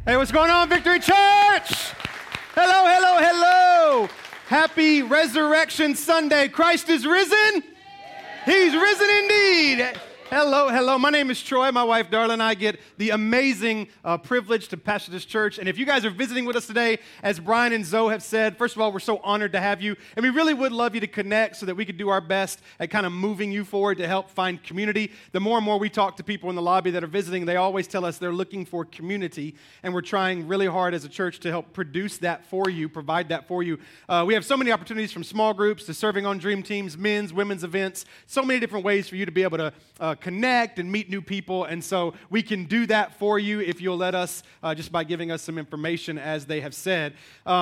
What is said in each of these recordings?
Hey, what's going on, Victory Church? Hello, hello, hello. Happy Resurrection Sunday. Christ is risen. He's risen indeed. Hello, hello. My name is Troy. My wife, Darla, and I get the amazing privilege to pastor this church. And if you guys are visiting with us today, as Brian and Zoe have said, first of all, we're so honored to have you. And we really would love you to connect so that we could do our best at kind of moving you forward to help find community. The more and more we talk to people in the lobby that are visiting, they always tell us they're looking for community. And we're trying really hard as a church to help produce that for you, provide that for you. We have so many opportunities from small groups to serving on dream teams, men's, women's events, so many different ways for you to be able to connect and meet new people, and so we can do that for you if you'll let us, just by giving us some information, as they have said.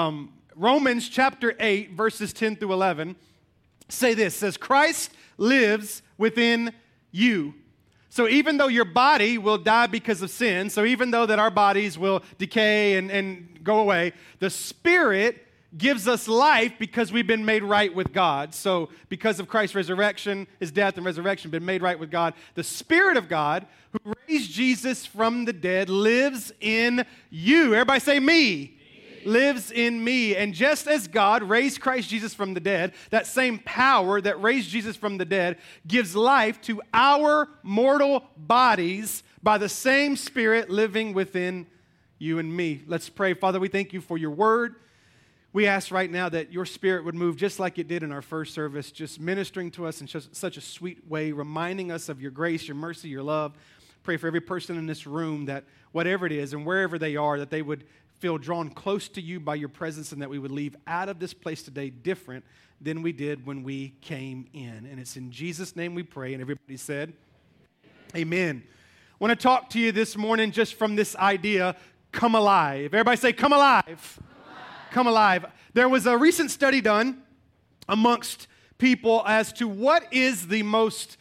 Romans chapter 8, verses 10 through 11 say this, says, Christ lives within you. So even though your body will die because of sin, so even though that our bodies will decay and go away, the Spirit gives us life because we've been made right with God. So because of Christ's resurrection, his death and resurrection, been made right with God. The Spirit of God, who raised Jesus from the dead, lives in you. Everybody say me. Lives in me. And just as God raised Christ Jesus from the dead, that same power that raised Jesus from the dead gives life to our mortal bodies by the same Spirit living within you and me. Let's pray. Father, we thank you for your word. We ask right now that your Spirit would move just like it did in our first service, just ministering to us in such a sweet way, reminding us of your grace, your mercy, your love. Pray for every person in this room that whatever it is and wherever they are, that they would feel drawn close to you by your presence, and that we would leave out of this place today different than we did when we came in. And it's in Jesus' name we pray, and everybody said, amen. I want to talk to you this morning just from this idea, come alive. Everybody say, come alive. Come alive. There was a recent study done amongst people as to what is the most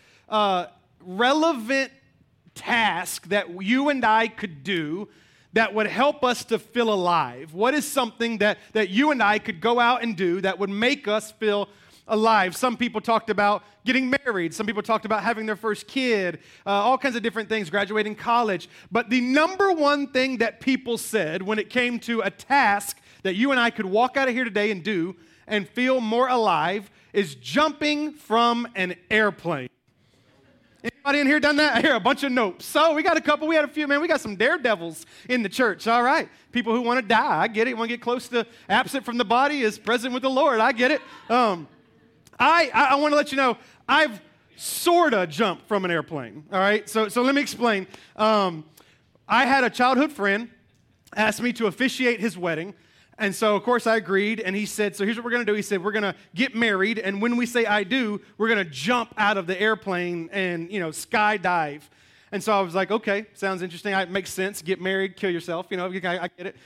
relevant task that you and I could do that would help us to feel alive. What is something that you and I could go out and do that would make us feel alive? Some people talked about getting married. Some people talked about having their first kid, all kinds of different things, graduating college. But the number one thing that people said when it came to a task that you and I could walk out of here today and do and feel more alive is jumping from an airplane. Anybody in here done that? I hear a bunch of notes. So we got a couple, we had a few, man. We got some daredevils in the church, all right. People who want to die, I get it. Want to get close to absent from the body is present with the Lord, I get it. I want to let you know, I've sort of jumped from an airplane, all right? So let me explain. I had a childhood friend ask me to officiate his wedding. And so, of course, I agreed, and he said, so here's what we're going to do. He said, we're going to get married, and when we say I do, we're going to jump out of the airplane and, skydive. And so I was like, okay, sounds interesting. It makes sense. Get married, kill yourself. I get it.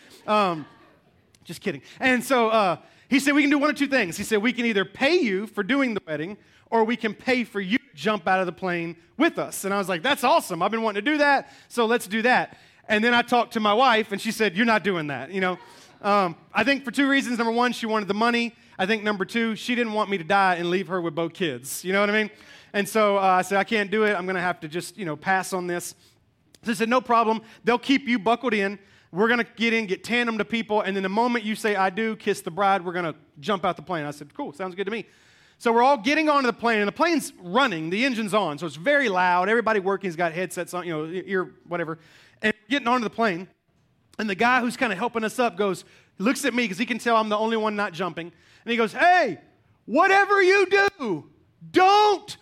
Just kidding. And so he said, we can do one of two things. He said, we can either pay you for doing the wedding, or we can pay for you to jump out of the plane with us. And I was like, that's awesome. I've been wanting to do that, so let's do that. And then I talked to my wife, and she said, you're not doing that, I think for two reasons. Number one, she wanted the money. I think number two, she didn't want me to die and leave her with both kids. You know what I mean? And so I said, I can't do it. I'm going to have to just, pass on this. So I said, no problem. They'll keep you buckled in. We're going to get tandem to people. And then the moment you say, I do, kiss the bride, we're going to jump out the plane. I said, cool, sounds good to me. So we're all getting onto the plane, and the plane's running. The engine's on, so it's very loud. Everybody working's got headsets on, ear, whatever. And getting onto the plane. And the guy who's kind of helping us up looks at me because he can tell I'm the only one not jumping. And he goes, hey, whatever you do, don't.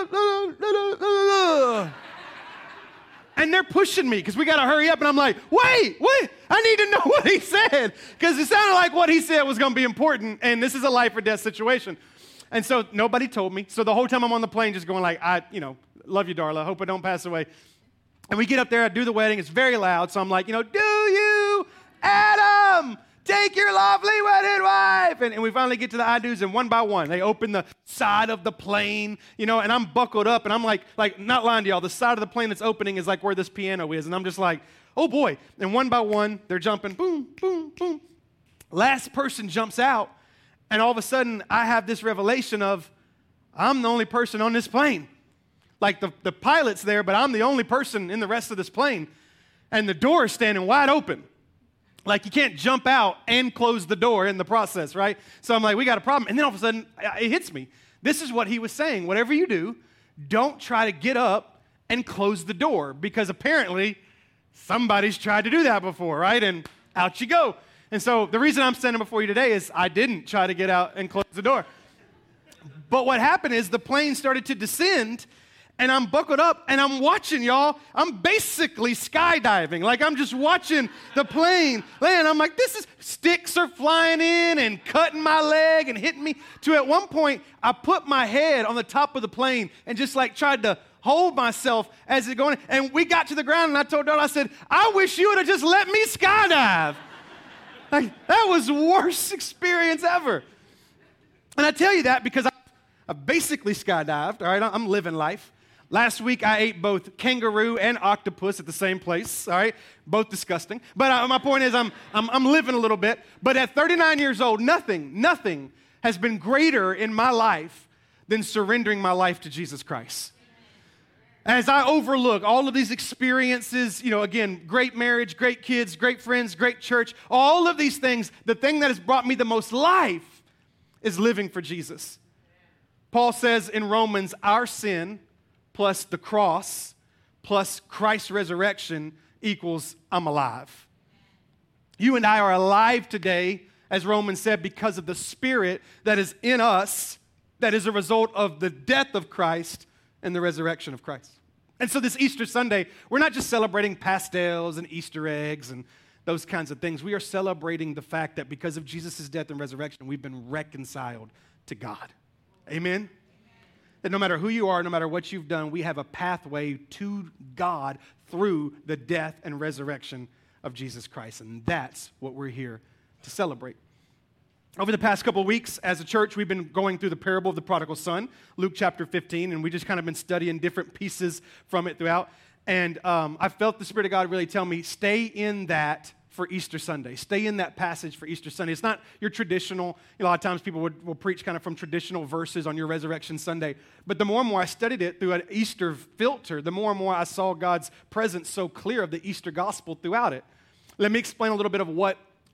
And they're pushing me because we got to hurry up. And I'm like, wait, I need to know what he said. Because it sounded like what he said was going to be important. And this is a life or death situation. And so nobody told me. So the whole time I'm on the plane just going like, love you, Darla. Hope I don't pass away. And we get up there, I do the wedding, it's very loud, so I'm like, do you, Adam, take your lovely wedded wife? And we finally get to the I do's, and one by one, they open the side of the plane, and I'm buckled up, and I'm like, not lying to y'all, the side of the plane that's opening is like where this piano is, and I'm just like, oh boy. And one by one, they're jumping, boom, boom, boom. Last person jumps out, and all of a sudden, I have this revelation of, I'm the only person on this plane. Like the pilot's there, but I'm the only person in the rest of this plane. And the door is standing wide open. Like, you can't jump out and close the door in the process, right? So I'm like, we got a problem. And then all of a sudden, it hits me. This is what he was saying. Whatever you do, don't try to get up and close the door, because apparently somebody's tried to do that before, right? And out you go. And so the reason I'm standing before you today is I didn't try to get out and close the door. But what happened is the plane started to descend, and I'm buckled up, and I'm watching, y'all. I'm basically skydiving. Like, I'm just watching the plane land. I'm like, sticks are flying in and cutting my leg and hitting me. To at one point, I put my head on the top of the plane and just like tried to hold myself as it going. And we got to the ground, and I told Dawn, I said, I wish you would have just let me skydive. Like, that was the worst experience ever. And I tell you that because I basically skydived, all right? I'm living life. Last week, I ate both kangaroo and octopus at the same place, all right? Both disgusting. But my point is I'm living a little bit. But at 39 years old, nothing has been greater in my life than surrendering my life to Jesus Christ. As I overlook all of these experiences, again, great marriage, great kids, great friends, great church, all of these things, the thing that has brought me the most life is living for Jesus. Paul says in Romans, our sin plus the cross plus Christ's resurrection equals I'm alive. You and I are alive today, as Romans said, because of the Spirit that is in us, that is a result of the death of Christ and the resurrection of Christ. And so this Easter Sunday, we're not just celebrating pastels and Easter eggs and those kinds of things. We are celebrating the fact that because of Jesus' death and resurrection, we've been reconciled to God. Amen? That no matter who you are, no matter what you've done, we have a pathway to God through the death and resurrection of Jesus Christ. And that's what we're here to celebrate. Over the past couple of weeks, as a church, we've been going through the parable of the prodigal son, Luke chapter 15, and we just kind of been studying different pieces from it throughout. And I felt the Spirit of God really tell me, stay in that for Easter Sunday. Stay in that passage for Easter Sunday. It's not your traditional, a lot of times people will preach kind of from traditional verses on your Resurrection Sunday. But the more and more I studied it through an Easter filter, the more and more I saw God's presence so clear of the Easter gospel throughout it. Let me explain a little bit of what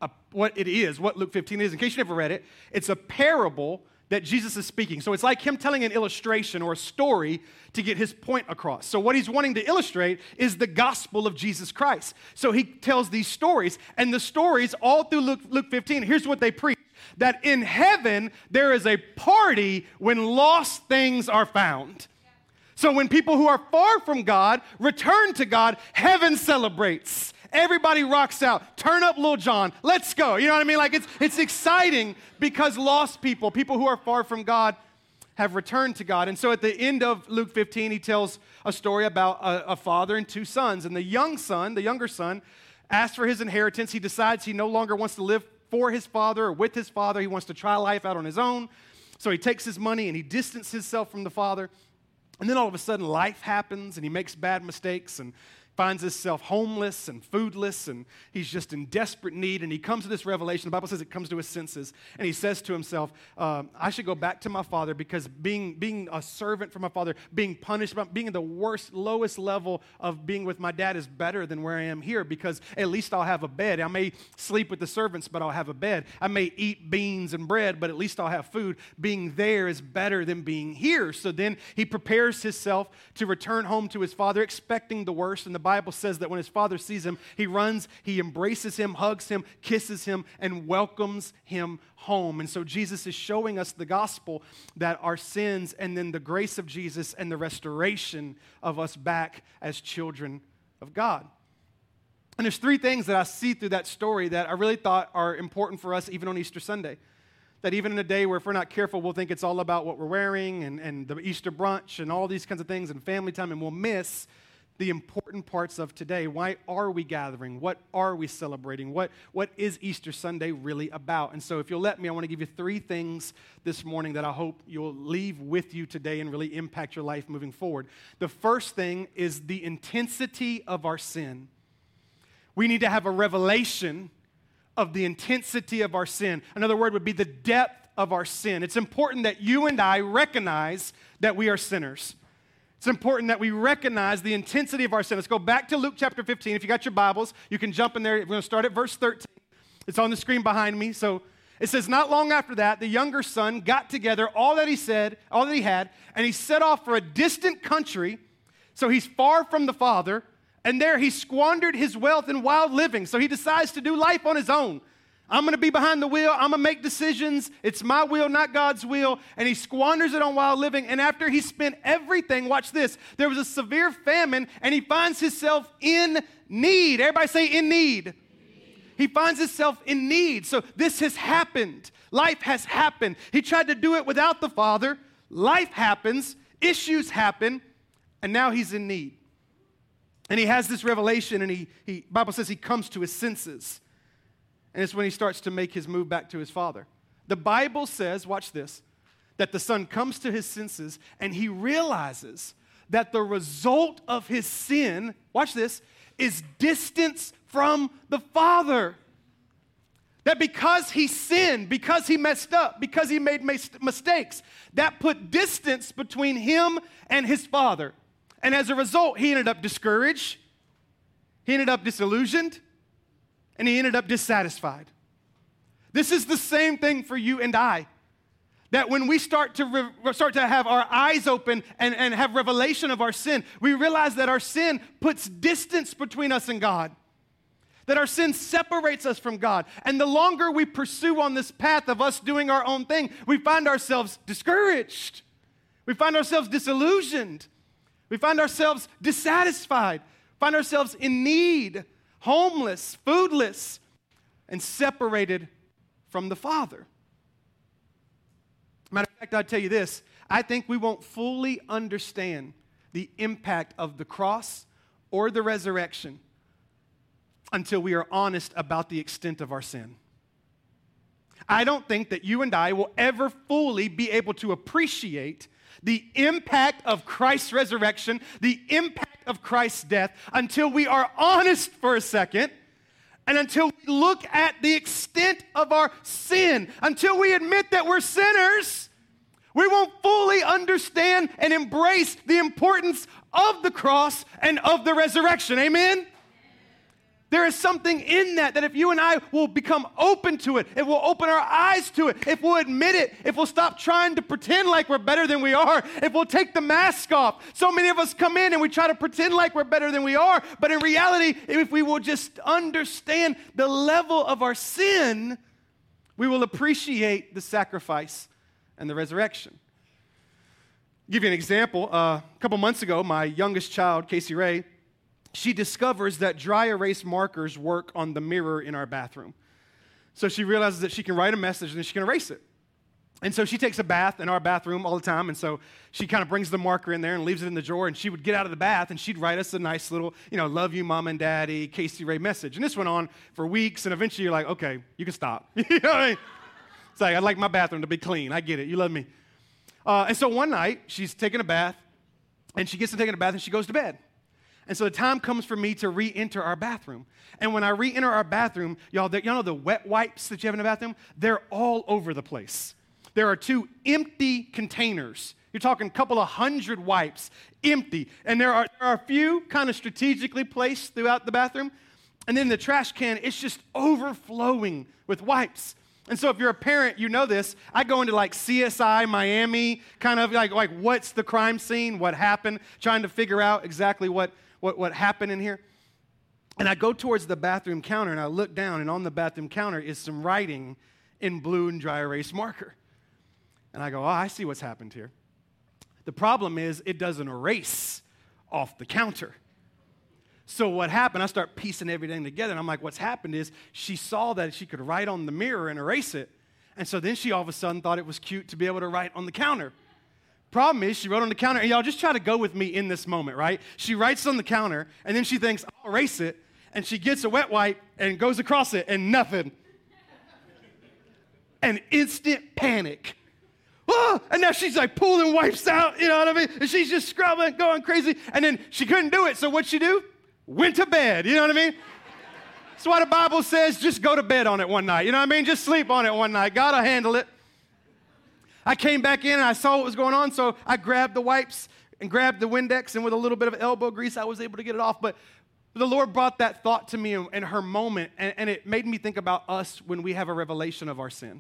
it is, what Luke 15 is. In case you never read it, it's a parable that Jesus is speaking. So it's like him telling an illustration or a story to get his point across. So what he's wanting to illustrate is the gospel of Jesus Christ. So he tells these stories, and the stories all through Luke 15, here's what they preach, that in heaven there is a party when lost things are found. So when people who are far from God return to God, heaven celebrates. Everybody rocks out. Turn up Lil Jon. Let's go. You know what I mean? Like it's exciting because lost people who are far from God, have returned to God. And so at the end of Luke 15, he tells a story about a father and two sons. And the younger son, asks for his inheritance. He decides he no longer wants to live for his father or with his father. He wants to try life out on his own. So he takes his money and he distances himself from the father. And then all of a sudden life happens and he makes bad mistakes and finds himself homeless and foodless, and he's just in desperate need, and he comes to this revelation. The Bible says it comes to his senses, and he says to himself, I should go back to my father because being a servant for my father, being punished, being in the worst, lowest level of being with my dad is better than where I am here because at least I'll have a bed. I may sleep with the servants, but I'll have a bed. I may eat beans and bread, but at least I'll have food. Being there is better than being here. So then he prepares himself to return home to his father, expecting the worst, and the Bible says that when his father sees him, he runs, he embraces him, hugs him, kisses him, and welcomes him home. And so Jesus is showing us the gospel that our sins and then the grace of Jesus and the restoration of us back as children of God. And there's three things that I see through that story that I really thought are important for us even on Easter Sunday. That even in a day where if we're not careful, we'll think it's all about what we're wearing and the Easter brunch and all these kinds of things and family time, and we'll miss the important parts of today. Why are we gathering? What are we celebrating? What is Easter Sunday really about? And so if you'll let me, I want to give you three things this morning that I hope you'll leave with you today and really impact your life moving forward. The first thing is the intensity of our sin. We need to have a revelation of the intensity of our sin. Another word would be the depth of our sin. It's important that you and I recognize that we are sinners. It's important that we recognize the intensity of our sin. Let's go back to Luke chapter 15. If you got your Bibles, you can jump in there. We're going to start at verse 13. It's on the screen behind me. So it says, not long after that, the younger son got together all that he had, and he set off for a distant country. So he's far from the father, and there he squandered his wealth in wild living. So he decides to do life on his own. I'm going to be behind the wheel. I'm going to make decisions. It's my will, not God's will. And he squanders it on wild living. And after he spent everything, watch this, there was a severe famine, and he finds himself in need. Everybody say in need. He finds himself in need. So this has happened. Life has happened. He tried to do it without the father. Life happens. Issues happen. And now he's in need. And he has this revelation, and Bible says he comes to his senses. And it's when he starts to make his move back to his father. The Bible says, watch this, that the son comes to his senses and he realizes that the result of his sin, watch this, is distance from the father. That because he sinned, because he messed up, because he made mistakes, that put distance between him and his father. And as a result, he ended up discouraged, he ended up disillusioned, and he ended up dissatisfied. This is the same thing for you and I. That when we start to have our eyes open and have revelation of our sin, we realize that our sin puts distance between us and God. That our sin separates us from God. And the longer we pursue on this path of us doing our own thing, we find ourselves discouraged. We find ourselves disillusioned. We find ourselves dissatisfied. Find ourselves in need, homeless, foodless, and separated from the Father. Matter of fact, I'll tell you this. I think we won't fully understand the impact of the cross or the resurrection until we are honest about the extent of our sin. I don't think that you and I will ever fully be able to appreciate the impact of Christ's resurrection, the impact of Christ's death, until we are honest for a second, and until we look at the extent of our sin. Until we admit that we're sinners, we won't fully understand and embrace the importance of the cross and of the resurrection. Amen? There is something in that if you and I will become open to it, if we'll open our eyes to it, if we'll admit it, if we'll stop trying to pretend like we're better than we are, if we'll take the mask off. So many of us come in and we try to pretend like we're better than we are, but in reality, if we will just understand the level of our sin, we will appreciate the sacrifice and the resurrection. I'll give you an example. A couple months ago, my youngest child, Casey Ray, she discovers that dry erase markers work on the mirror in our bathroom. So she realizes that she can write a message and then she can erase it. And so she takes a bath in our bathroom all the time, and so she kind of brings the marker in there and leaves it in the drawer, and she would get out of the bath and she'd write us a nice little, love you, Mom and Daddy, Casey Ray message. And this went on for weeks, and eventually you're like, okay, you can stop. You know what I mean? It's like, I'd like my bathroom to be clean. I get it. You love me. And so one night, she's taking a bath, and she gets to taking a bath, and she goes to bed. And so the time comes for me to re-enter our bathroom. And when I re-enter our bathroom, y'all know the wet wipes that you have in the bathroom? They're all over the place. There are 2 empty containers. You're talking a couple of 100 wipes, empty. And there are a few kind of strategically placed throughout the bathroom. And then the trash can, it's just overflowing with wipes. And so if you're a parent, you know this. I go into like CSI Miami, kind of like what's the crime scene, what happened, trying to figure out exactly what happened in here. And I go towards the bathroom counter, and I look down, and on the bathroom counter is some writing in blue and dry erase marker. And I go, oh, I see what's happened here. The problem is it doesn't erase off the counter. So what happened, I start piecing everything together, and I'm like, what's happened is she saw that she could write on the mirror and erase it, and so then she all of a sudden thought it was cute to be able to write on the counter. Problem is, she wrote on the counter, and y'all just try to go with me in this moment, right? She writes on the counter, and then she thinks, I'll erase it, and she gets a wet wipe and goes across it, and nothing. An instant panic. Oh, and now she's like pulling wipes out, you know what I mean? And she's just scrubbing, going crazy, and then she couldn't do it, so what'd she do? Went to bed, you know what I mean? That's why the Bible says just go to bed on it one night, you know what I mean? Just sleep on it one night. God will handle it. I came back in and I saw what was going on, so I grabbed the wipes and grabbed the Windex, and with a little bit of elbow grease, I was able to get it off. But The Lord brought that thought to me in her moment, and it made me think about us when we have a revelation of our sin.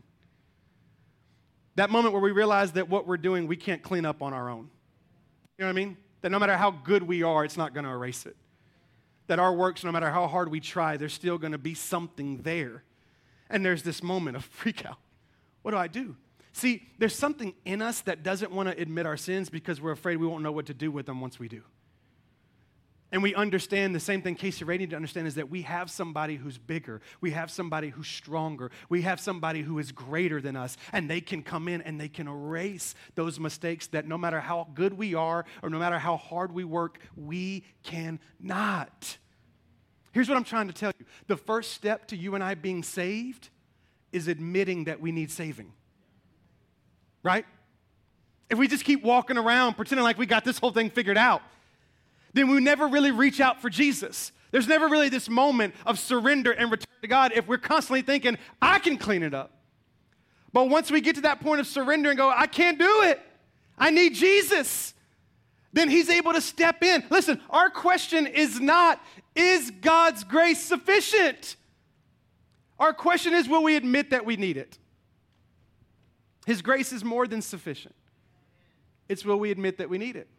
That moment where we realize that what we're doing, we can't clean up on our own. You know what I mean? That no matter how good we are, it's not going to erase it. That our works, no matter how hard we try, there's still going to be something there. And there's this moment of freak out. What do I do? See, there's something in us that doesn't want to admit our sins because we're afraid we won't know what to do with them once we do. And we understand the same thing Casey Ray needed to understand is that we have somebody who's bigger. We have somebody who's stronger. We have somebody who is greater than us. And they can come in and they can erase those mistakes that no matter how good we are or no matter how hard we work, we cannot. Here's what I'm trying to tell you. The first step to you and I being saved is admitting that we need saving. Right? If we just keep walking around pretending like we got this whole thing figured out, then we never really reach out for Jesus. There's never really this moment of surrender and return to God if we're constantly thinking, I can clean it up. But once we get to that point of surrender and go, I can't do it, I need Jesus, then He's able to step in. Listen, our question is not, is God's grace sufficient? Our question is, will we admit that we need it? His grace is more than sufficient. It's will we admit that we need it?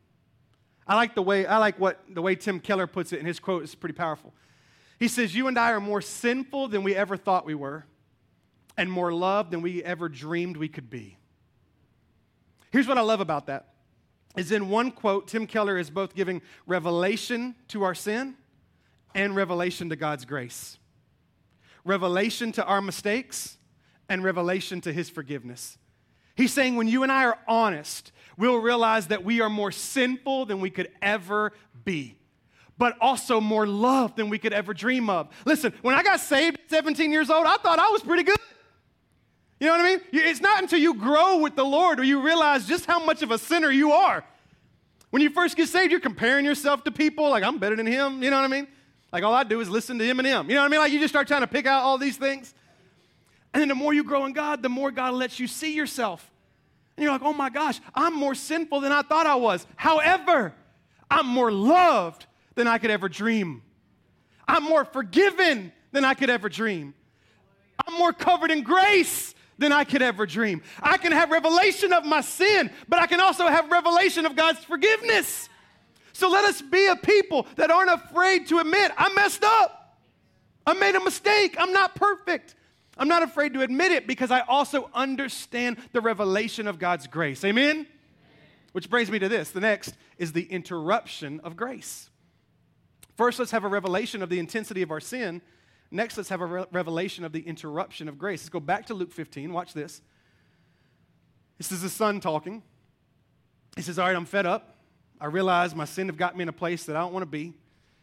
I like the way Tim Keller puts it in his quote. It's pretty powerful. He says, you and I are more sinful than we ever thought we were and more loved than we ever dreamed we could be. Here's what I love about that. Is in one quote, Tim Keller is both giving revelation to our sin and revelation to God's grace. Revelation to our mistakes and revelation to His forgiveness. He's saying when you and I are honest, we'll realize that we are more sinful than we could ever be, but also more loved than we could ever dream of. Listen, when I got saved at 17 years old, I thought I was pretty good. You know what I mean? It's not until you grow with the Lord or you realize just how much of a sinner you are. When you first get saved, you're comparing yourself to people like, I'm better than him. You know what I mean? Like, all I do is listen to him and him. You know what I mean? Like, you just start trying to pick out all these things. And then the more you grow in God, the more God lets you see yourself. And you're like, oh my gosh, I'm more sinful than I thought I was. However, I'm more loved than I could ever dream. I'm more forgiven than I could ever dream. I'm more covered in grace than I could ever dream. I can have revelation of my sin, but I can also have revelation of God's forgiveness. So let us be a people that aren't afraid to admit, I messed up. I made a mistake. I'm not perfect. I'm not afraid to admit it because I also understand the revelation of God's grace. Amen? Which brings me to this. The next is the interruption of grace. First, let's have a revelation of the intensity of our sin. Next, let's have a revelation of the interruption of grace. Let's go back to Luke 15. Watch this. This is the son talking. He says, all right, I'm fed up. I realize my sin have got me in a place that I don't want to be.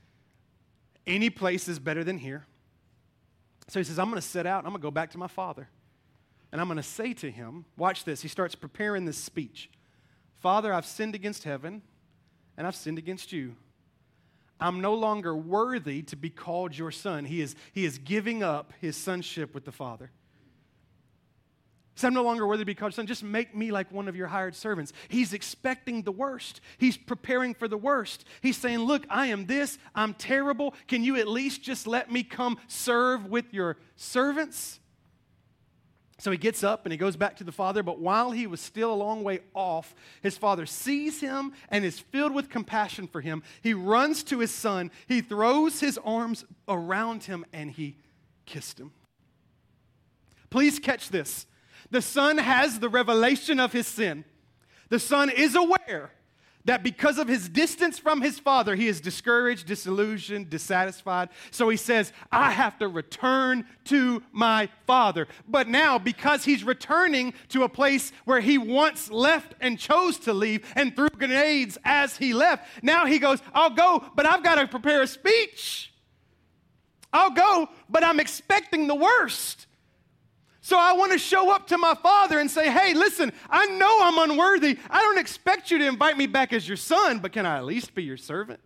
Any place is better than here. So he says, I'm going to set out, and I'm going to go back to my father. And I'm going to say to him, watch this. He starts preparing this speech. Father, I've sinned against heaven, and I've sinned against you. I'm no longer worthy to be called your son. He is giving up his sonship with the Father. He said, I'm no longer worthy to be called your son. Just make me like one of your hired servants. He's expecting the worst. He's preparing for the worst. He's saying, look, I am this. I'm terrible. Can you at least just let me come serve with your servants? So he gets up and he goes back to the father, but while he was still a long way off, his father sees him and is filled with compassion for him. He runs to his son, he throws his arms around him, and he kissed him. Please catch this. The son has the revelation of his sin. The son is aware that because of his distance from his father, he is discouraged, disillusioned, dissatisfied. So he says, I have to return to my father. But now, because he's returning to a place where he once left and chose to leave and threw grenades as he left, now he goes, I'll go, but I've got to prepare a speech. I'll go, but I'm expecting the worst. So I want to show up to my father and say, hey, listen, I know I'm unworthy. I don't expect you to invite me back as your son, but can I at least be your servant?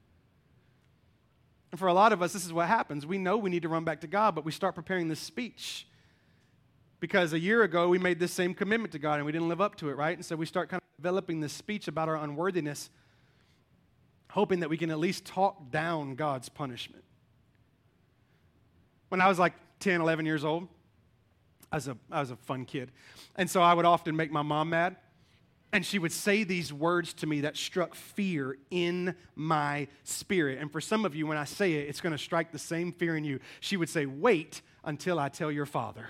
And for a lot of us, this is what happens. We know we need to run back to God, but we start preparing this speech because a year ago we made this same commitment to God and we didn't live up to it, right? And so we start kind of developing this speech about our unworthiness. hoping that we can at least talk down God's punishment. When I was like 10, 11 years old, I was a fun kid. And so I would often make my mom mad. And she would say these words to me that struck fear in my spirit. And for some of you, when I say it, it's going to strike the same fear in you. She would say, "Wait until I tell your father."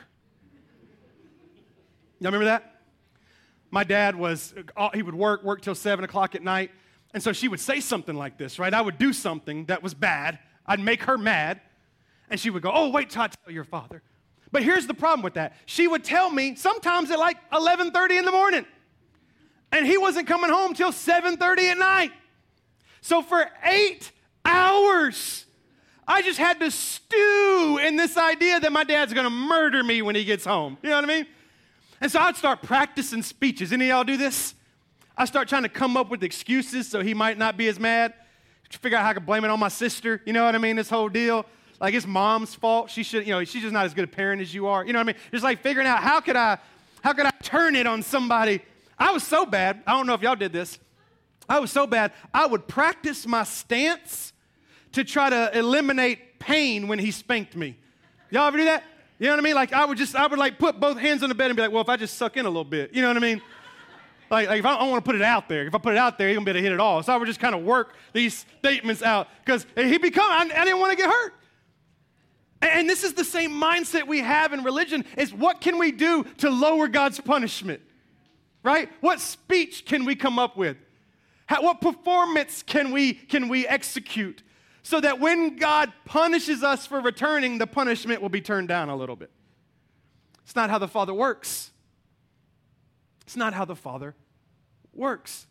Y'all remember that? My dad he would work till 7 o'clock at night. And so she would say something like this, right? I would do something that was bad. I'd make her mad. And she would go, "Oh, wait till I tell your father." But here's the problem with that. She would tell me sometimes at like 11:30 in the morning. And he wasn't coming home till 7:30 at night. So for 8 hours, I just had to stew in this idea that my dad's going to murder me when he gets home. You know what I mean? And so I'd start practicing speeches. Any of y'all do this? I start trying to come up with excuses so he might not be as mad. Figure out how I could blame it on my sister. You know what I mean? This whole deal. Like it's mom's fault. She's just not as good a parent as you are. You know what I mean? Just like figuring out how could I turn it on somebody. I was so bad, I don't know if y'all did this. I was so bad, I would practice my stance to try to eliminate pain when he spanked me. Y'all ever do that? You know what I mean? Like I would like put both hands on the bed and be like, well, if I just suck in a little bit, you know what I mean? Like if I don't want to put it out there. If I put it out there, he's going to be able to hit it all. So I would just kind of work these statements out because I didn't want to get hurt. And this is the same mindset we have in religion is what can we do to lower God's punishment? Right? What speech can we come up with? What performance can we execute so that when God punishes us for returning, the punishment will be turned down a little bit? It's not how the Father works. It's not how the Father works.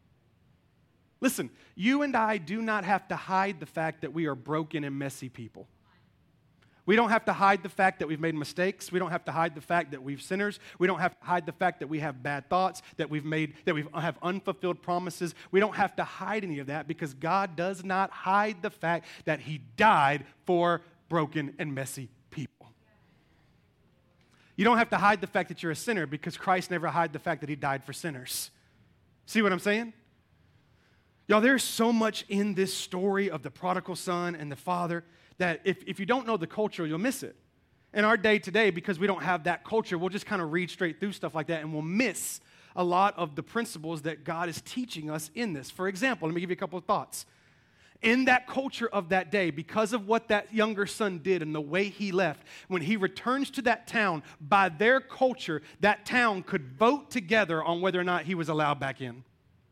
Listen, you and I do not have to hide the fact that we are broken and messy people. We don't have to hide the fact that we've made mistakes. We don't have to hide the fact that we've sinners. We don't have to hide the fact that we have bad thoughts, that we have unfulfilled promises. We don't have to hide any of that because God does not hide the fact that He died for broken and messy people. You don't have to hide the fact that you're a sinner because Christ never hid the fact that He died for sinners. See what I'm saying? Y'all, there's so much in this story of the prodigal son and the father that if you don't know the culture, you'll miss it. In our day today, because we don't have that culture, we'll just kind of read straight through stuff like that and we'll miss a lot of the principles that God is teaching us in this. For example, let me give you a couple of thoughts. In that culture of that day, because of what that younger son did and the way he left, when he returns to that town, by their culture, that town could vote together on whether or not he was allowed back in.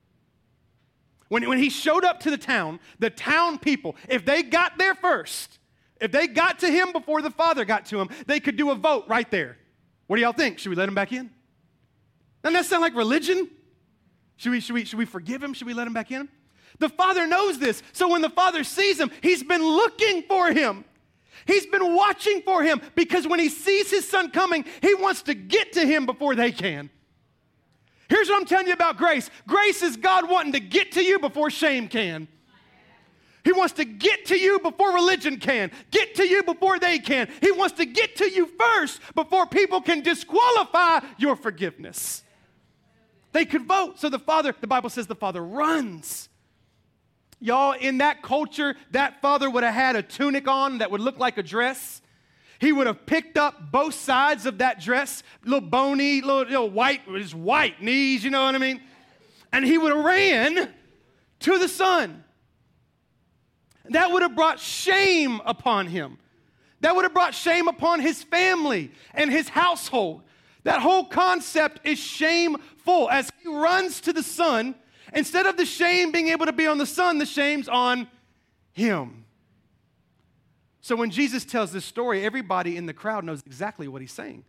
When he showed up to the town people, if they got there first, if they got to him before the father got to him, they could do a vote right there. What do y'all think? Should we let him back in? Doesn't that sound like religion? Should we forgive him? Should we let him back in? The father knows this. So when the father sees him, he's been looking for him. He's been watching for him because when he sees his son coming, he wants to get to him before they can. Here's what I'm telling you about grace. Grace is God wanting to get to you before shame can. He wants to get to you before religion can. Get to you before they can. He wants to get to you first before people can disqualify your forgiveness. They could vote. So the Bible says the father runs. Y'all, in that culture, that father would have had a tunic on that would look like a dress. He would have picked up both sides of that dress, little bony, little white, with his white knees, you know what I mean? And he would have ran to the son. That would have brought shame upon him. That would have brought shame upon his family and his household. That whole concept is shameful. As he runs to the son, instead of the shame being able to be on the son, the shame's on him. So when Jesus tells this story, everybody in the crowd knows exactly what he's saying.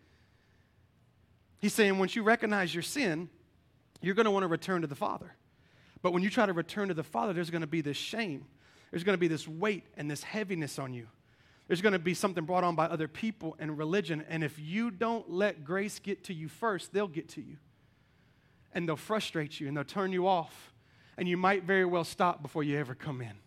He's saying once you recognize your sin, you're going to want to return to the Father. But when you try to return to the Father, there's going to be this shame. There's going to be this weight and this heaviness on you. There's going to be something brought on by other people and religion. And if you don't let grace get to you first, they'll get to you. And they'll frustrate you and they'll turn you off. And you might very well stop before you ever come in.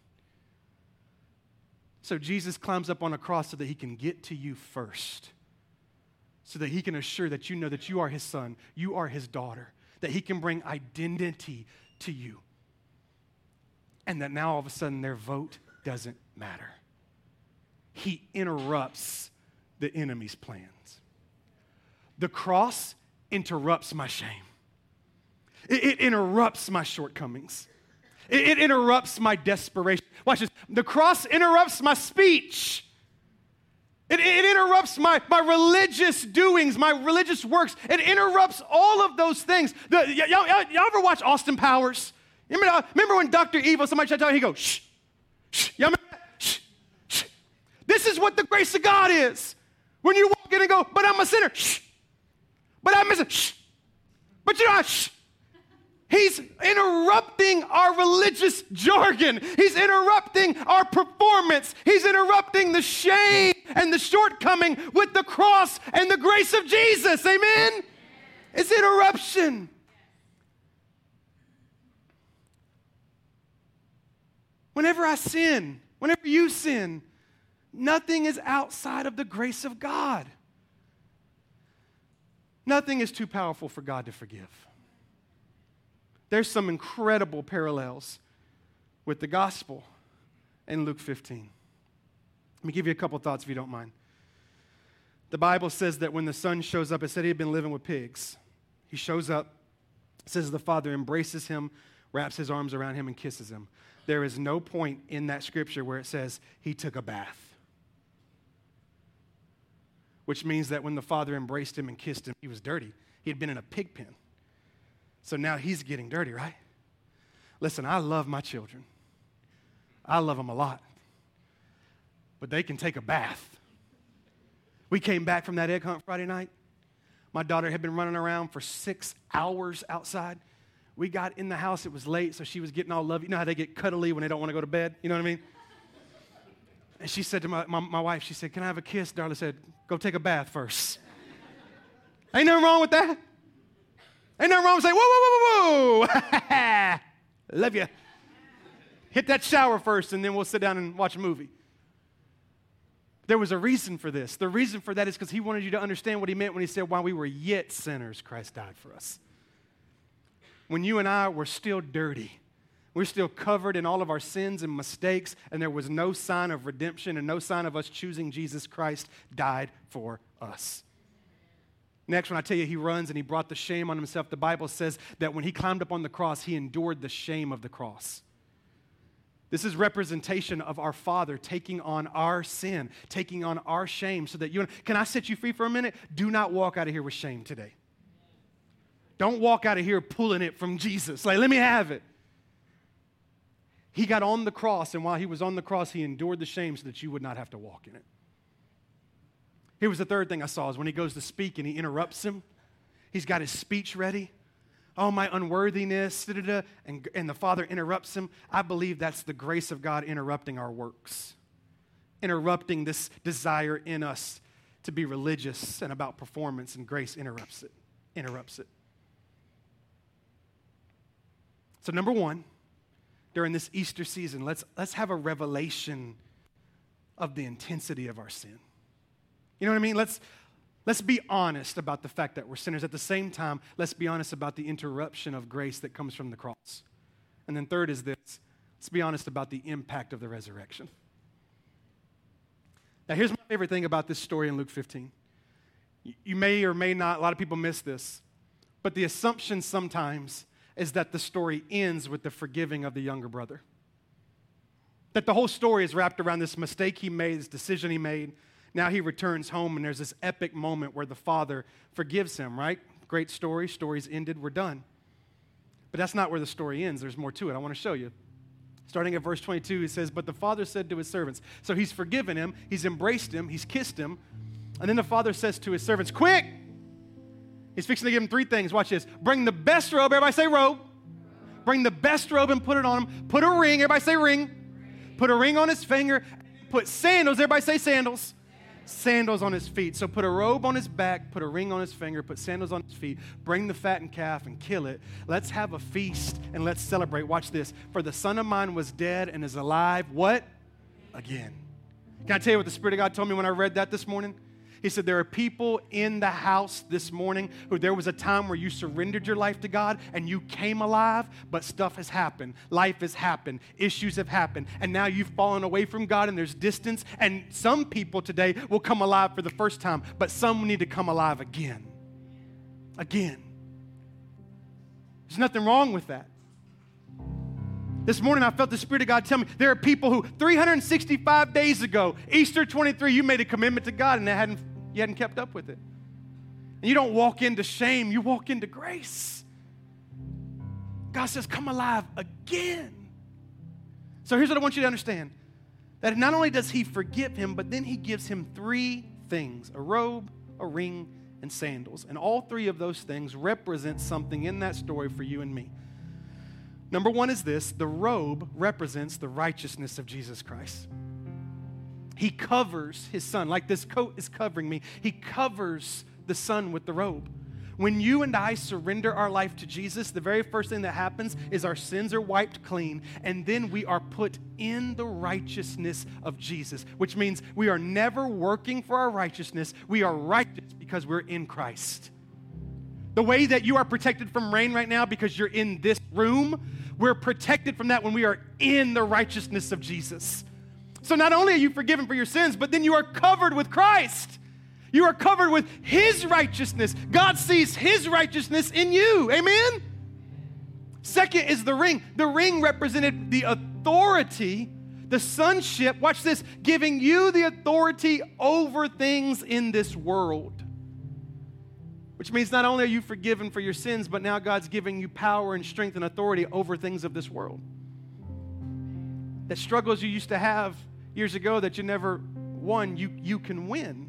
So Jesus climbs up on a cross so that he can get to you first. So that he can assure that you know that you are his son, you are his daughter, that he can bring identity to you. and that now all of a sudden their vote doesn't matter. He interrupts the enemy's plans. The cross interrupts my shame. It interrupts my shortcomings. It interrupts my desperation. Watch this. The cross interrupts my speech. It interrupts my religious doings, my religious works. It interrupts all of those things. Y'all ever watch Austin Powers? Remember when Dr. Evil, somebody tried to tell you, he goes, shh, shh. Y'all remember that? Shh, shh. This is what the grace of God is. When you walk in and go, but I'm a sinner, shh. But I'm missing, shh. But you know, shh. He's interrupting our religious jargon. He's interrupting our performance. He's interrupting the shame and the shortcoming with the cross and the grace of Jesus. Amen? It's interruption. Whenever I sin, whenever you sin, nothing is outside of the grace of God. Nothing is too powerful for God to forgive. There's some incredible parallels with the gospel in Luke 15. Let me give you a couple thoughts if you don't mind. The Bible says that when the son shows up, it said he had been living with pigs. He shows up, says the father embraces him, wraps his arms around him, and kisses him. There is no point in that scripture where it says he took a bath. Which means that when the father embraced him and kissed him, he was dirty. He had been in a pig pen. So now he's getting dirty, right? Listen, I love my children. I love them a lot. But they can take a bath. We came back from that egg hunt Friday night. My daughter had been running around for 6 hours outside. We got in the house. It was late, so she was getting all lovey. You know how they get cuddly when they don't want to go to bed? You know what I mean? And she said to my wife, she said, "Can I have a kiss?" Darla said, "Go take a bath first." Ain't nothing wrong with that. Ain't nothing wrong with saying, "Whoa, whoa, whoa, whoa, whoa." Love you. Hit that shower first, and then we'll sit down and watch a movie. There was a reason for this. The reason for that is because he wanted you to understand what he meant when he said, while we were yet sinners, Christ died for us. When you and I were still dirty, we're still covered in all of our sins and mistakes, and there was no sign of redemption and no sign of us choosing Jesus Christ, died for us. Next, when I tell you he runs and he brought the shame on himself, the Bible says that when he climbed up on the cross, he endured the shame of the cross. This is representation of our Father taking on our sin, taking on our shame so that you... Can I set you free for a minute? Do not walk out of here with shame today. Don't walk out of here pulling it from Jesus. Like, let me have it. He got on the cross, and while he was on the cross, he endured the shame so that you would not have to walk in it. Here was the third thing I saw is when he goes to speak and he interrupts him. He's got his speech ready. Oh, my unworthiness, and the Father interrupts him. I believe that's the grace of God interrupting our works, interrupting this desire in us to be religious and about performance, and grace interrupts it. So number one, during this Easter season, let's have a revelation of the intensity of our sin. You know what I mean? Let's be honest about the fact that we're sinners. At the same time, let's be honest about the interruption of grace that comes from the cross. And then third is this. Let's be honest about the impact of the resurrection. Now, here's my favorite thing about this story in Luke 15. You may or may not, a lot of people miss this, but the assumption sometimes is that the story ends with the forgiving of the younger brother. That the whole story is wrapped around this mistake he made, this decision he made. Now he returns home, and there's this epic moment where the father forgives him, right? Great story. Story's ended. We're done. But that's not where the story ends. There's more to it. I want to show you. Starting at verse 22, he says, "But the father said to his servants," so he's forgiven him, he's embraced him, he's kissed him, and then the father says to his servants, "Quick!" He's fixing to give him three things. Watch this. Bring the best robe. Everybody say robe. Bring the best robe and put it on him. Put a ring. Everybody say ring. Put a ring on his finger. Put sandals. Everybody say sandals. Sandals on his feet. So put a robe on his back, put a ring on his finger, put sandals on his feet, bring the fattened calf and kill it. Let's have a feast and let's celebrate. Watch this. For the son of mine was dead and is alive. What? Again. Can I tell you what the Spirit of God told me when I read that this morning? He said, there are people in the house this morning who there was a time where you surrendered your life to God and you came alive, but stuff has happened. Life has happened. Issues have happened. And now you've fallen away from God and there's distance. And some people today will come alive for the first time, but some need to come alive again. Again. There's nothing wrong with that. This morning I felt the Spirit of God tell me there are people who 365 days ago, Easter 23, you made a commitment to God and you hadn't kept up with it. And you don't walk into shame, you walk into grace. God says, come alive again. So here's what I want you to understand. That not only does he forgive him, but then he gives him three things: a robe, a ring, and sandals. And all three of those things represent something in that story for you and me. Number one is this: the robe represents the righteousness of Jesus Christ. He covers his son, like this coat is covering me. He covers the son with the robe. When you and I surrender our life to Jesus, the very first thing that happens is our sins are wiped clean, and then we are put in the righteousness of Jesus, which means we are never working for our righteousness. We are righteous because we're in Christ. The way that you are protected from rain right now because you're in this room, we're protected from that when we are in the righteousness of Jesus. So not only are you forgiven for your sins, but then you are covered with Christ. You are covered with his righteousness. God sees his righteousness in you. Amen? Second is the ring. The ring represented the authority, the sonship, watch this, giving you the authority over things in this world. Which means not only are you forgiven for your sins, but now God's giving you power and strength and authority over things of this world. That struggles you used to have years ago that you never won, you can win.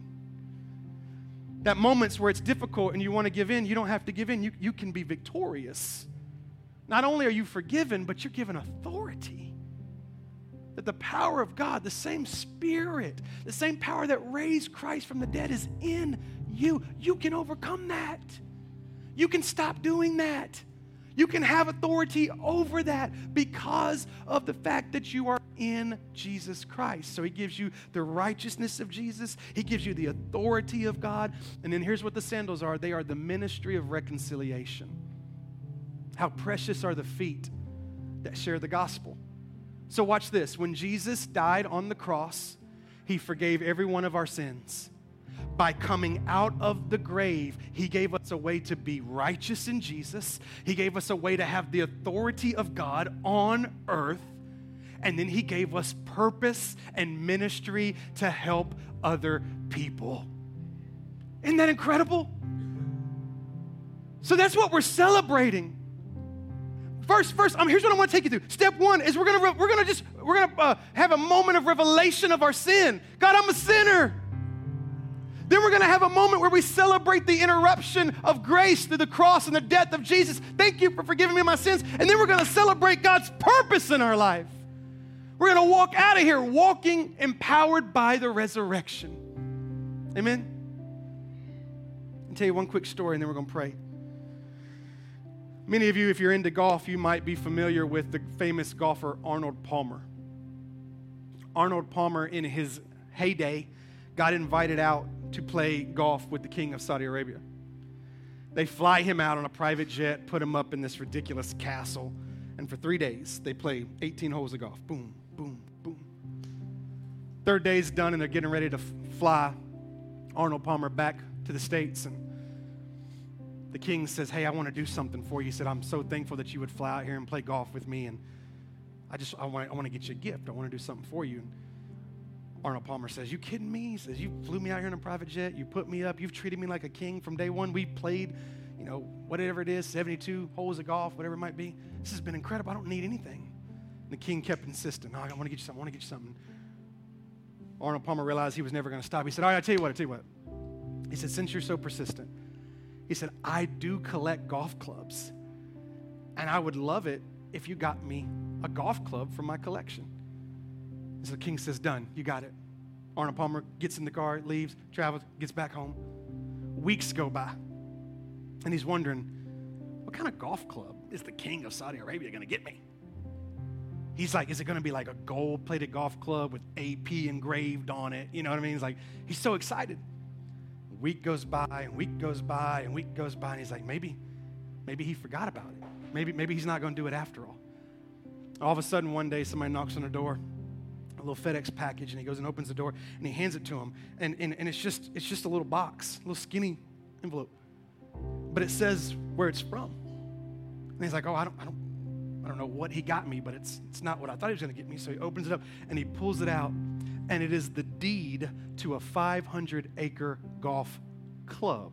That moments where it's difficult and you want to give in, you don't have to give in. You can be victorious. Not only are you forgiven, but you're given authority. That the power of God, the same Spirit, the same power that raised Christ from the dead is in you. You can overcome that. You can stop doing that. You can have authority over that because of the fact that you are in Jesus Christ. So he gives you the righteousness of Jesus. He gives you the authority of God. And then here's what the sandals are. They are the ministry of reconciliation. How precious are the feet that share the gospel. So watch this. When Jesus died on the cross, he forgave every one of our sins. By coming out of the grave, he gave us a way to be righteous in Jesus. He gave us a way to have the authority of God on earth. And then he gave us purpose and ministry to help other people. Isn't that incredible? So that's what we're celebrating. First, here's what I want to take you through. Step one is we're gonna have a moment of revelation of our sin. God, I'm a sinner. Then we're going to have a moment where we celebrate the interruption of grace through the cross and the death of Jesus. Thank you for forgiving me my sins. And then we're going to celebrate God's purpose in our life. We're going to walk out of here walking empowered by the resurrection. Amen? I'll tell you one quick story and then we're going to pray. Many of you, if you're into golf, you might be familiar with the famous golfer Arnold Palmer. Arnold Palmer, in his heyday, got invited out to play golf with the king of Saudi Arabia. They fly him out on a private jet, put him up in this ridiculous castle, and for 3 days, they play 18 holes of golf. Boom, boom, boom. Third day's done, and they're getting ready to fly Arnold Palmer back to the States, and the king says, hey, I want to do something for you. He said, I'm so thankful that you would fly out here and play golf with me, and I want to get you a gift. I want to do something for you. And Arnold Palmer says, you kidding me? He says, you flew me out here in a private jet. You put me up. You've treated me like a king from day one. We played, whatever it is, 72 holes of golf, whatever it might be. This has been incredible. I don't need anything. And the king kept insisting, no, I want to get you something. Arnold Palmer realized he was never going to stop. He said, all right, I'll tell you what. He said, since you're so persistent, he said, I do collect golf clubs, and I would love it if you got me a golf club from my collection. So the king says, done, you got it. Arnold Palmer gets in the car, leaves, travels, gets back home. Weeks go by, and he's wondering, what kind of golf club is the king of Saudi Arabia going to get me? He's like, is it going to be like a gold-plated golf club with AP engraved on it? You know what I mean? He's so excited. A week goes by, and week goes by, and week goes by, and he's like, maybe he forgot about it. Maybe he's not going to do it after all. All of a sudden, one day, somebody knocks on the door, a little FedEx package, and he goes and opens the door, and he hands it to him, and it's just a little box, a little skinny envelope, but it says where it's from. And he's like, oh, I don't know what he got me, but it's not what I thought he was going to get me. So he opens it up, and he pulls it out, and it is the deed to a 500-acre golf club.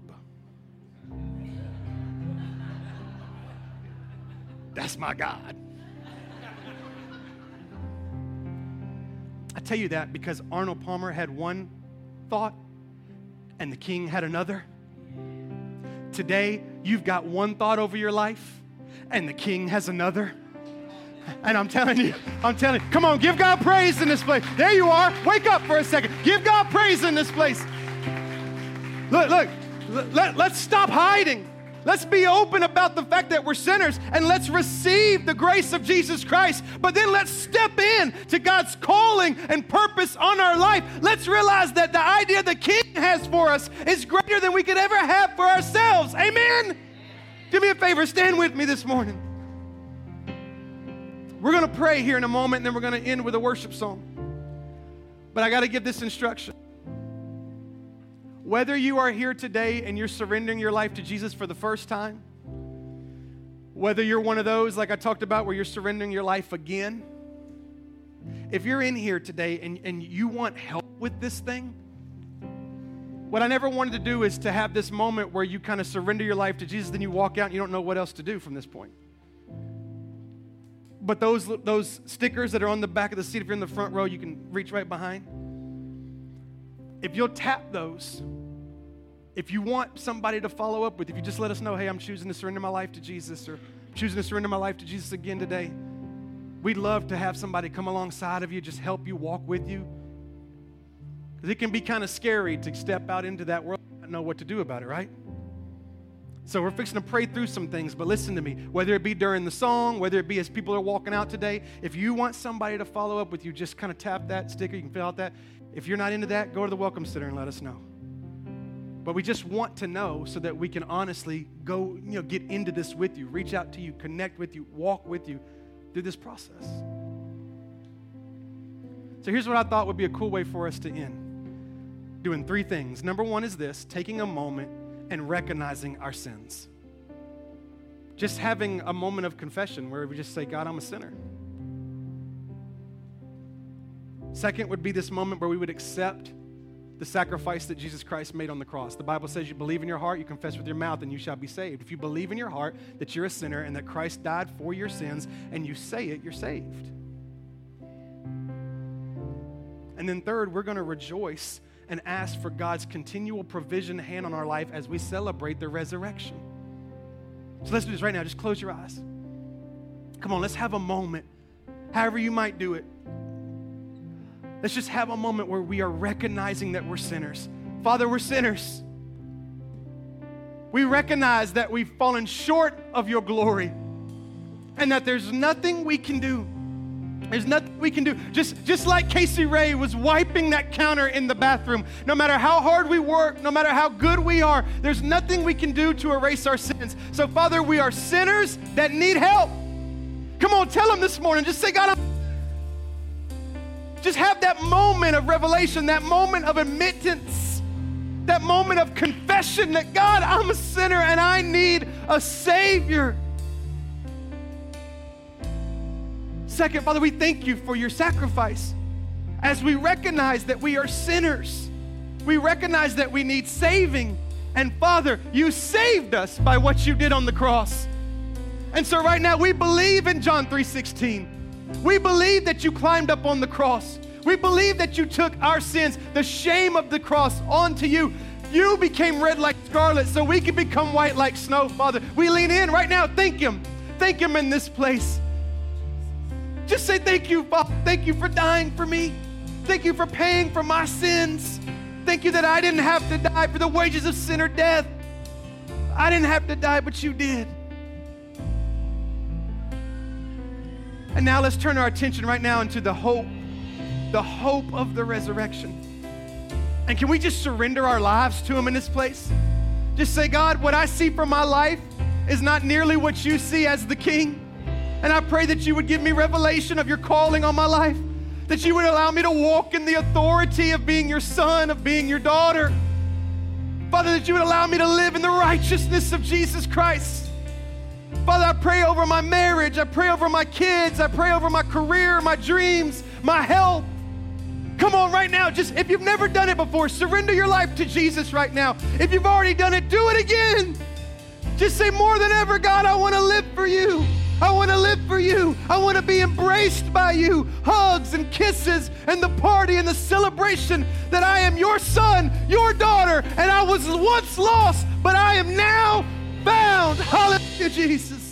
That's my God. I tell you that because Arnold Palmer had one thought and the king had another. Today, you've got one thought over your life and the king has another. And I'm telling you, come on, give God praise in this place. There you are. Wake up for a second. Give God praise in this place. Look, let's stop hiding. Let's be open about the fact that we're sinners, and let's receive the grace of Jesus Christ. But then let's step in to God's calling and purpose on our life. Let's realize that the idea the King has for us is greater than we could ever have for ourselves. Amen? Do me a favor, stand with me this morning. We're going to pray here in a moment, and then we're going to end with a worship song. But I got to give this instruction. Whether you are here today and you're surrendering your life to Jesus for the first time, whether you're one of those, like I talked about, where you're surrendering your life again, if you're in here today and you want help with this thing, what I never wanted to do is to have this moment where you kind of surrender your life to Jesus, then you walk out and you don't know what else to do from this point. But those stickers that are on the back of the seat, if you're in the front row, you can reach right behind. If you'll tap those, if you want somebody to follow up with, if you just let us know, hey, I'm choosing to surrender my life to Jesus, or I'm choosing to surrender my life to Jesus again today, we'd love to have somebody come alongside of you, just help you, walk with you. Because it can be kind of scary to step out into that world and not know what to do about it, right? So we're fixing to pray through some things, but listen to me. Whether it be during the song, whether it be as people are walking out today, if you want somebody to follow up with you, just kind of tap that sticker. You can fill out that. If you're not into that, go to the Welcome Center and let us know. But we just want to know so that we can honestly go, get into this with you, reach out to you, connect with you, walk with you through this process. So here's what I thought would be a cool way for us to end. Doing 3 things. Number 1 is this, taking a moment and recognizing our sins. Just having a moment of confession where we just say, God, I'm a sinner. Second would be this moment where we would accept the sacrifice that Jesus Christ made on the cross. The Bible says you believe in your heart, you confess with your mouth, and you shall be saved. If you believe in your heart that you're a sinner and that Christ died for your sins, and you say it, you're saved. And then third, we're going to rejoice and ask for God's continual provision hand on our life as we celebrate the resurrection. So let's do this right now. Just close your eyes. Come on, let's have a moment, however you might do it. Let's just have a moment where we are recognizing that we're sinners. Father, we're sinners. We recognize that we've fallen short of your glory and that there's nothing we can do. There's nothing we can do. Just like Casey Ray was wiping that counter in the bathroom, no matter how hard we work, no matter how good we are, there's nothing we can do to erase our sins. So, Father, we are sinners that need help. Come on, tell them this morning. Just say, God, just have that moment of revelation, that moment of admittance, that moment of confession that, God, I'm a sinner and I need a Savior. Second, Father, we thank you for your sacrifice. As we recognize that we are sinners, we recognize that we need saving. And Father, you saved us by what you did on the cross. And so right now we believe in John 3:16. We believe that you climbed up on the cross. We believe that you took our sins, the shame of the cross, onto you. You became red like scarlet so we could become white like snow, Father. We lean in right now. Thank him. Thank him in this place. Just say thank you, Father. Thank you for dying for me. Thank you for paying for my sins. Thank you that I didn't have to die for the wages of sin or death. I didn't have to die, but you did. And now let's turn our attention right now into the hope of the resurrection. And can we just surrender our lives to him in this place? Just say, God, what I see from my life is not nearly what you see as the King. And I pray that you would give me revelation of your calling on my life, that you would allow me to walk in the authority of being your son, of being your daughter. Father, that you would allow me to live in the righteousness of Jesus Christ. Father, I pray over my marriage. I pray over my kids. I pray over my career, my dreams, my health. Come on right now, just if you've never done it before, surrender your life to Jesus right now. If you've already done it, do it again. Just say, more than ever, God, I want to live for you. I want to live for you. I want to be embraced by you. Hugs and kisses and the party and the celebration that I am your son, your daughter, and I was once lost, but I am now found. Hallelujah, Jesus.